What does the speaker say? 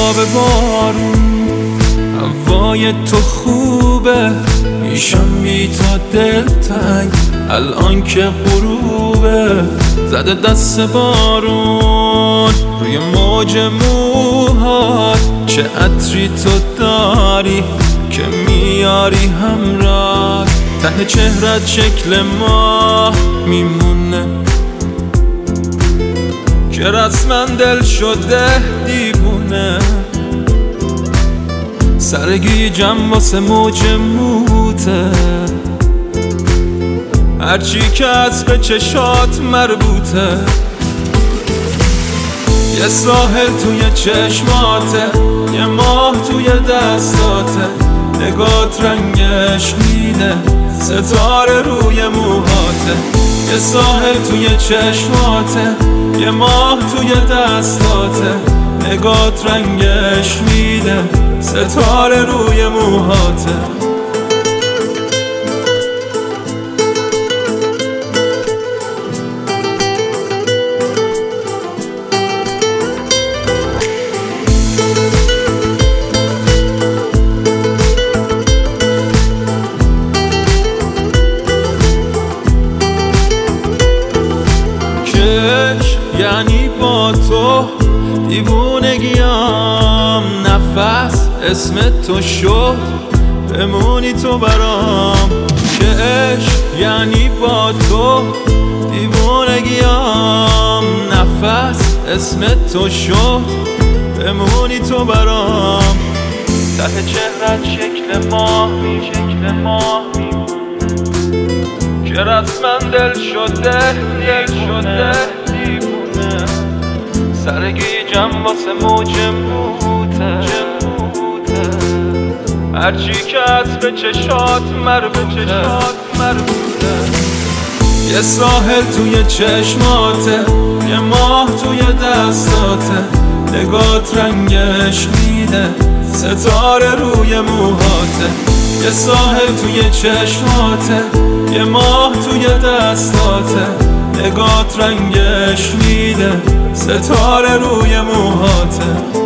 آب بارون، هوای تو خوبه، میشم بی تا دلتنگ الان که غروبه. زده دست بارون روی موج موهات، چه عطری تو داری که میاری همراه. ته چهرت شکل ماه میمونه که رسما دل شده دیوونه. سرگیجم واسه موج موته، هرچی که از به چشات مربوطه. یه ساحل توی چشماته، یه ماه توی دستاته، نگات رنگش میده ستاره روی موهاته. یه ساحل توی چشماته، یه ماه توی دستاته، نگات رنگش میده ستاره روی موهاته. یعنی با تو دیوونگیم، نفس اسم تو شد بمونی تو برام. که عشق یعنی با تو دیوونگیم، نفس اسم تو شد بمونی تو برام. ته چهرت شکل ماه که رسما دل شده دیوونه. سرگیجم واسه موج موته، هرچی که از به چشات مربوطه. یه ساحل توی چشماته، یه ماه توی دستاته، نگات رنگش میده ستاره روی موهاته. یه ساحل توی چشماته، یه ماه توی دستاته، نگات رنگش میده ستاره روی موهاته.